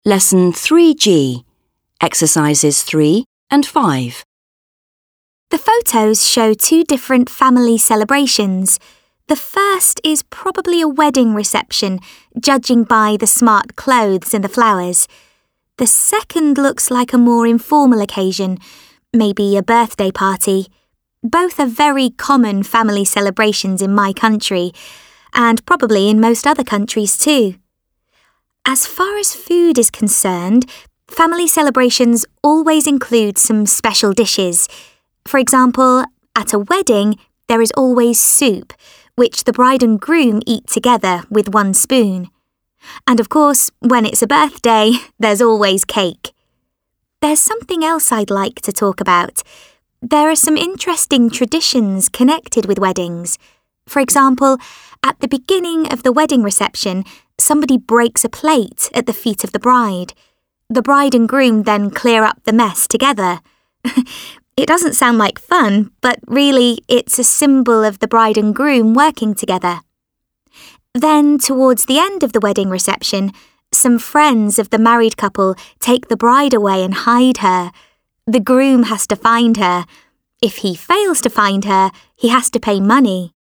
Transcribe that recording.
Lesson 3G, Exercises 3 and 5. The photos show two different family celebrations. The first is probably a wedding reception, judging by the smart clothes and the flowers. The second looks like a more informal occasion, maybe a birthday party. Both are very common family celebrations in my country, and probably in most other countries too. As far as food is concerned, family celebrations always include some special dishes. For example, at a wedding, there is always soup, which the bride and groom eat together with one spoon. And of course, when it's a birthday, there's always cake. There's something else I'd like to talk about. There are some interesting traditions connected with weddings. For example, at the beginning of the wedding reception, somebody breaks a plate at the feet of the bride. The bride and groom then clear up the mess together. It doesn't sound like fun, but really it's a symbol of the bride and groom working together. Then, towards the end of the wedding reception, some friends of the married couple take the bride away and hide her. The groom has to find her. If he fails to find her, he has to pay money.